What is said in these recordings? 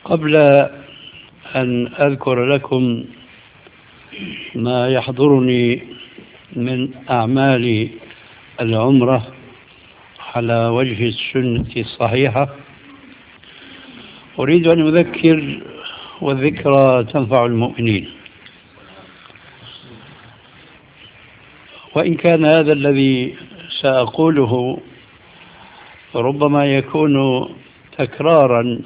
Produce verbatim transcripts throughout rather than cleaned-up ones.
قبل أن أذكر لكم ما يحضرني من أعمال العمرة على وجه السنة الصحيحة، أريد أن أذكر، والذكرى تنفع المؤمنين. وإن كان هذا الذي سأقوله ربما يكون تكرارا،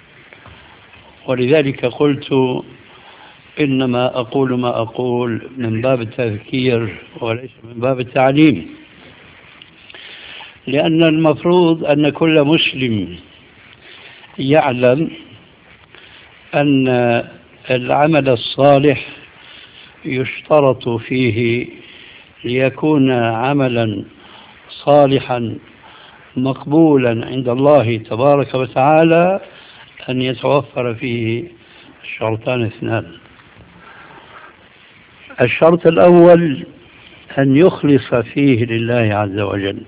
ولذلك قلت إنما أقول ما أقول من باب التذكير وليس من باب التعليم، لأن المفروض أن كل مسلم يعلم أن العمل الصالح يشترط فيه ليكون عملا صالحا مقبولا عند الله تبارك وتعالى أن يتوفر فيه شرطان اثنان. الشرط الأول أن يخلص فيه لله عز وجل،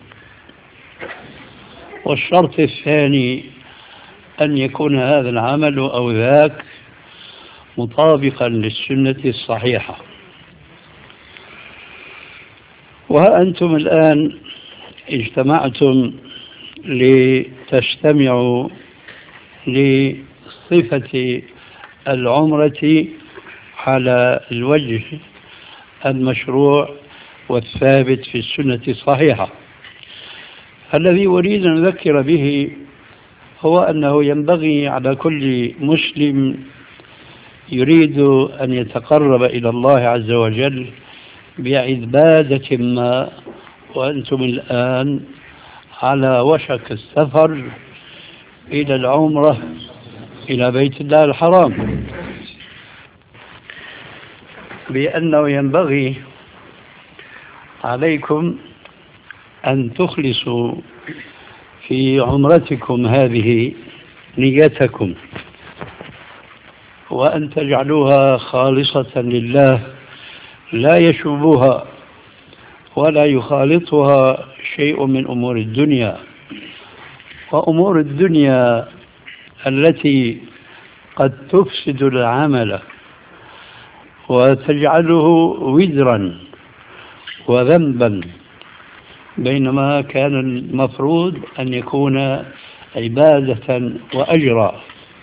والشرط الثاني أن يكون هذا العمل أو ذاك مطابقا للسنة الصحيحة. وها أنتم الآن اجتمعتم لتستمعوا لصفة العمرة على الوجه المشروع والثابت في السنة الصحيحة. الذي أريد أن أذكر به هو أنه ينبغي على كل مسلم يريد أن يتقرب إلى الله عز وجل بعبادة ما، وأنتم الآن على وشك السفر إلى العمرة إلى بيت الله الحرام، بأنه ينبغي عليكم أن تخلصوا في عمرتكم هذه نيتكم، وأن تجعلوها خالصة لله لا يشوبها ولا يخالطها شيء من أمور الدنيا. وأمور الدنيا التي قد تفسد العمل وتجعله وزرا وذنبا، بينما كان المفروض أن يكون عبادة وأجرا.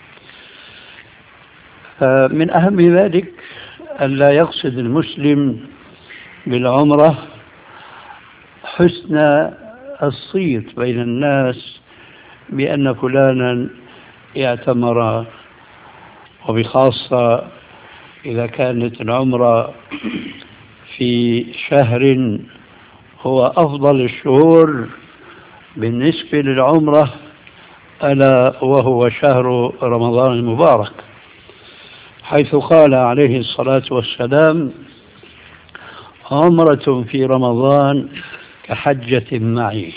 من أهم ذلك أن لا يقصد المسلم بالعمرة حسن الصيت بين الناس بأن فلانا اعتمر، وبخاصة إذا كانت العمرة في شهر هو أفضل الشهور بالنسبة للعمرة، ألا وهو شهر رمضان المبارك، حيث قال عليه الصلاة والسلام: عمرة في رمضان كحجة معي.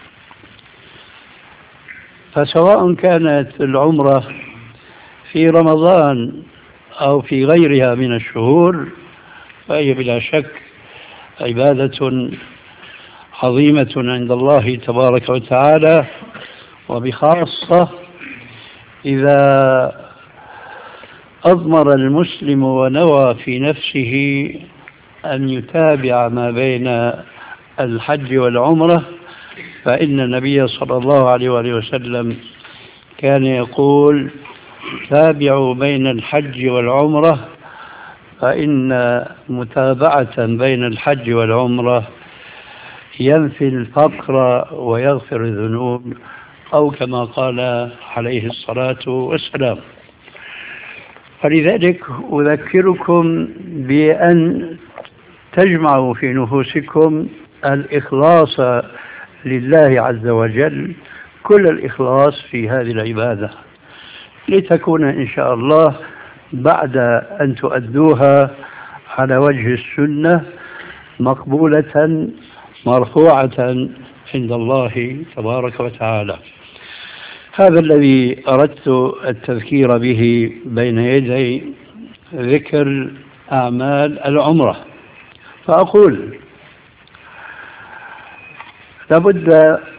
فسواء كانت العمرة في رمضان أو في غيرها من الشهور فهي بلا شك عبادة عظيمة عند الله تبارك وتعالى، وبخاصة إذا أضمر المسلم ونوى في نفسه أن يتابع ما بين الحج والعمرة، فإن النبي صلى الله عليه وآله وسلم كان يقول: تابعوا بين الحج والعمرة، فإن متابعة بين الحج والعمرة ينفي الفقر ويغفر الذنوب، أو كما قال عليه الصلاة والسلام. فلذلك أذكركم بأن تجمعوا في نفوسكم الإخلاص لله عز وجل، كل الإخلاص في هذه العبادة، لتكون إن شاء الله بعد أن تؤدوها على وجه السنة مقبولة مرفوعة عند الله تبارك وتعالى. هذا الذي أردت التذكير به بين يدي ذكر أعمال العمرة. فأقول: لابد